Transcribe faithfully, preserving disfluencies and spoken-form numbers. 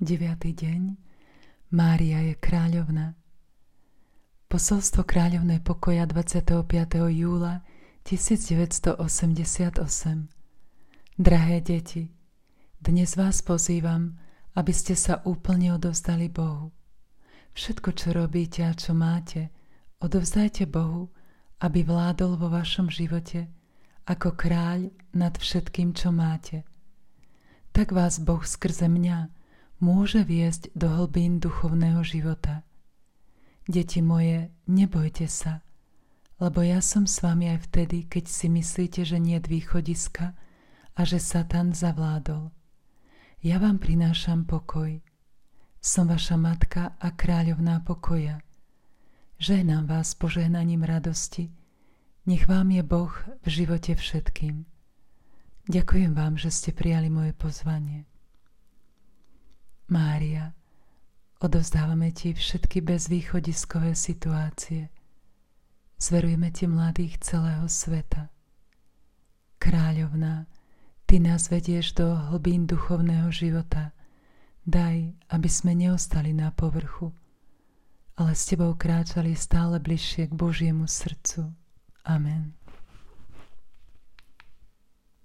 deviaty deň. Mária je kráľovna. Posolstvo kráľovnej pokoja dvadsiateho piateho júla tisícdeväťstoosemdesiatosem. Drahé deti, dnes vás pozývam, aby ste sa úplne odovzdali Bohu. Všetko, čo robíte a čo máte, odovzdajte Bohu, aby vládol vo vašom živote ako kráľ nad všetkým, čo máte. Tak vás Boh skrze mňa môže viesť do hlbín duchovného života. Deti moje, nebojte sa, lebo ja som s vami aj vtedy, keď si myslíte, že nie je východiska a že Satan zavládol. Ja vám prinášam pokoj. Som vaša matka a kráľovná pokoja. Žehnám vás požehnaním radosti. Nech vám je Boh v živote všetkým. Ďakujem vám, že ste prijali moje pozvanie. Mária, odovzdávame ti všetky bezvýchodiskové situácie. Zverujeme ti mladých celého sveta. Kráľovná, ty nás vedieš do hlbín duchovného života. Daj, aby sme neostali na povrchu, ale s tebou kráčali stále bližšie k Božiemu srdcu. Amen.